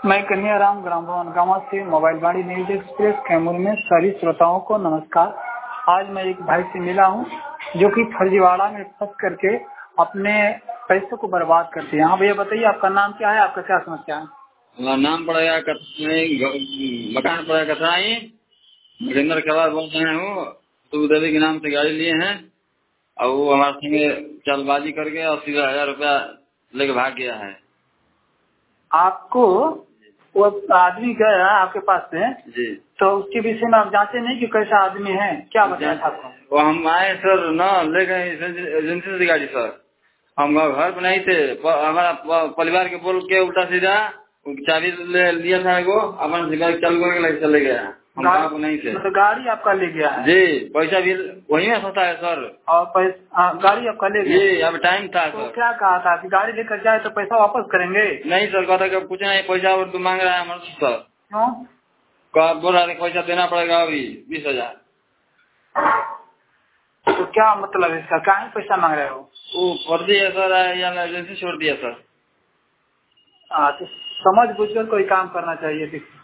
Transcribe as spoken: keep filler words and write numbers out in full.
मैं कन्याराम ग्राम भवन गांव से mobile Vani news express Kaimur में सभी श्रोताओं को नमस्कार। आज मैं एक भाई से मिला हूं जो कि फर्जीवाड़ा में फंस करके अपने पैसे को बर्बाद करते हैं। हाँ भैया बताइए, आपका नाम क्या है, आपका क्या समस्या है? हमारा नाम पड़ेगा मकान पड़ेगा कथराई, महेंद्र खबर बोल रहे हूँ। तो देवी के नाम से गाड़ी लिए हैं और वो हमारे संगे चालबाजी करके अस्सी हजार रुपया लेके भाग गया है। आपको वो आदमी गया आपके पास से जी, तो उसके विषय में आप जांचे नहीं कि कैसा आदमी है, क्या बताया था आपको? वो हम आए सर न ले गए एजेंसी से गाड़ी सर। हम घर पर नहीं थे, हमारा परिवार के बोल के उल्टा सीधा चाबी ले लिया था वो अपन से गाड़ी चल गए चले गया। हम वहाँ को नहीं थे। तो गाड़ी आपका ले गया है? जी, पैसा भी वही में फंसा है सर। और पैसा गाड़ी आपका ले गया? जी, अब टाइम था तो सर। क्या कहा था कि गाड़ी लेकर जाए तो पैसा वापस करेंगे? नहीं सर, कहता कि कुछ नहीं, पैसा और तू मांग रहा है हमारे सर। क्यों? बोल रहा है पैसा देना पड़ेगा अभी बीस हजार। तो क्या मतलब है इसका, क्या पैसा मांग रहे हो? वो फर्जी है सर, या एजेंसी छोड़ दिया सर। हाँ, तो समझ बुझ कर कोई काम करना चाहिए।